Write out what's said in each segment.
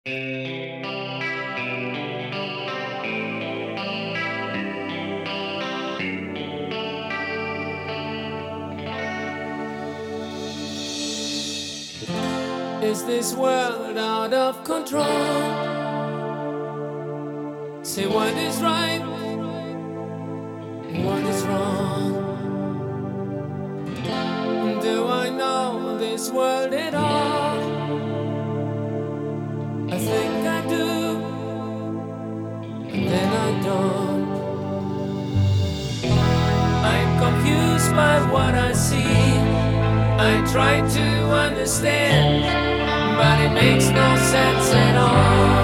Is this world out of control? Say what is right, what is wrong? Do I know this world at all? I think I do, and then I don't. I'm confused by what I see. I try to understand, but it makes no sense at all.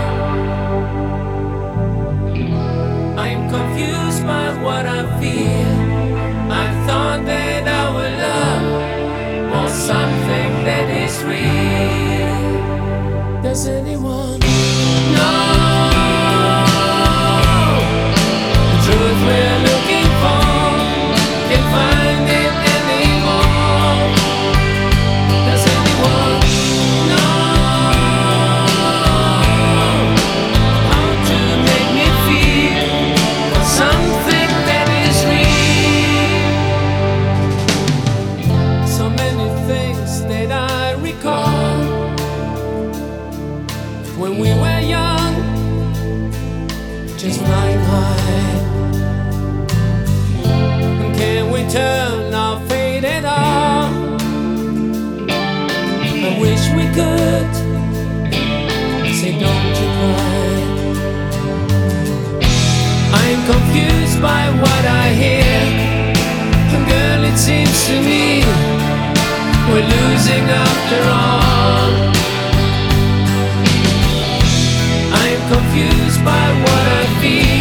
I'm confused by what I feel. I thought that our love was something that is real. Does anyone know the truth we're looking for? Can't find it anymore. Does anyone know how to make me feel something that is real? So many things that I recall when we were young, just flying high. Can we turn our fate at all? I wish we could. Say don't you cry. I'm confused by what I hear. Girl, it seems to me we're losing after all. I'm confused by what I feel.